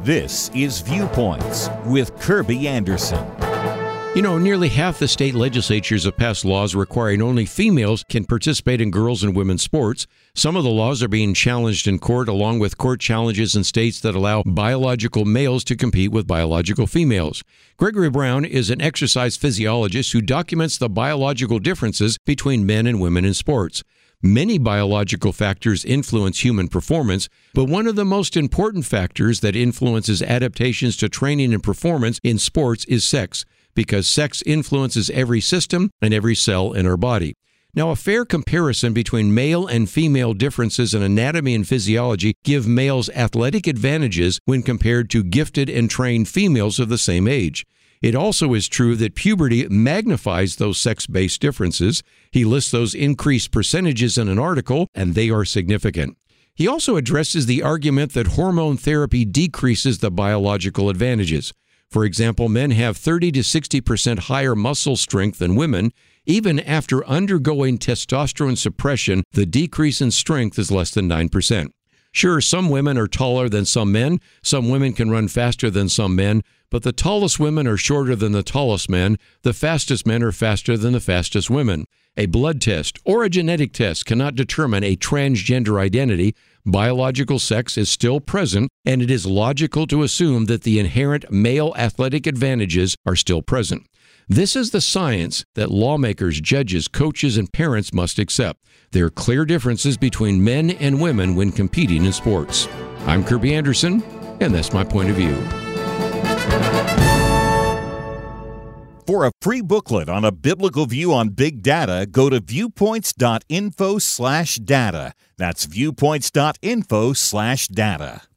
This is Viewpoints with Kirby Anderson. You know, nearly half the state legislatures have passed laws requiring only females can participate in girls' and women's sports. Some of the laws are being challenged in court, along with court challenges in states that allow biological males to compete with biological females. Gregory Brown is an exercise physiologist who documents the biological differences between men and women in sports. Many biological factors influence human performance, but one of the most important factors that influences adaptations to training and performance in sports is sex, because sex influences every system and every cell in our body. Now, a fair comparison between male and female differences in anatomy and physiology give males athletic advantages when compared to gifted and trained females of the same age. It also is true that puberty magnifies those sex-based differences. He lists those increased percentages in an article, and they are significant. He also addresses the argument that hormone therapy decreases the biological advantages. For example, men have 30 to 60% higher muscle strength than women. Even after undergoing testosterone suppression, the decrease in strength is less than 9%. Sure, some women are taller than some men. Some women can run faster than some men. But the tallest women are shorter than the tallest men. The fastest men are faster than the fastest women. A blood test or a genetic test cannot determine a transgender identity. Biological sex is still present, and it is logical to assume that the inherent male athletic advantages are still present. This is the science that lawmakers, judges, coaches, and parents must accept. There are clear differences between men and women when competing in sports. I'm Kirby Anderson, and that's my point of view. For a free booklet on a biblical view on big data, go to viewpoints.info/data. That's viewpoints.info/data.